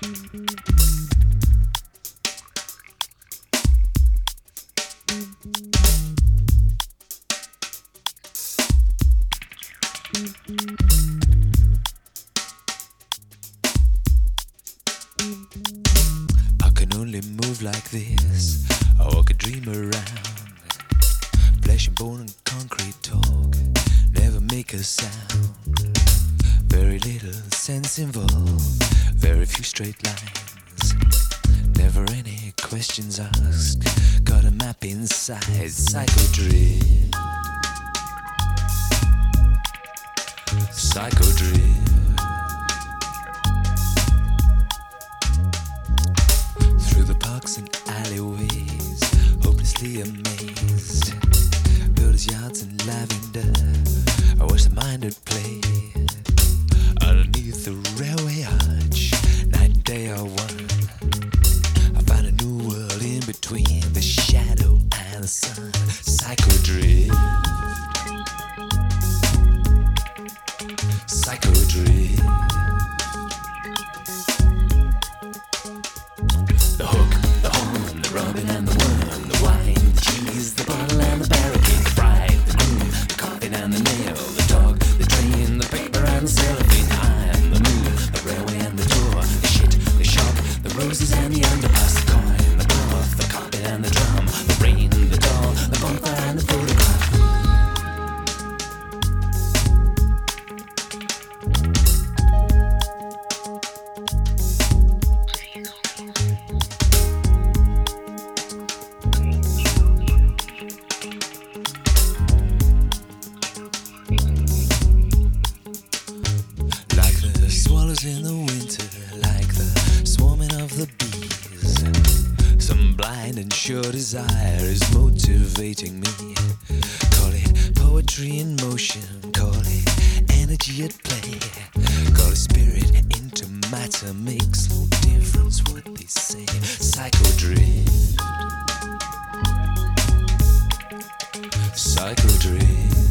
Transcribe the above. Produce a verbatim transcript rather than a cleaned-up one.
I can only move like this. I walk a dream around. Flesh and bone and concrete talk. Never make a sound. Very little sense involved. Very few straight lines. Never any questions asked. Got a map inside. Psychodrift. Psychodrift. Through the parks and alleyways, hopelessly amazed. Builders' yards and lavender, I watch the mind at play. Underneath the railway arch, night and day are one. I find a new world in between the shadow and the sun. Psychodrift. Psychodrift. The hook, the horn, the robin and the worm, the wine, the cheese, the bottle and the barricade, the bride, the groom, the coffin and the nail, the dog, the train, the paper and the cellophane. I am the moon, the railway and the door, the shit, the shop, the roses and the underpass, the coin, the cloth, the carpet and the drum, the rain, the doll, the bonfire and the photograph. Swallows in the winter, like the swarming of the bees. Some blind and sure desire is motivating me. Call it poetry in motion, call it energy at play. Call it spirit into matter, makes no difference what they say. Psychodrift. Psychodrift.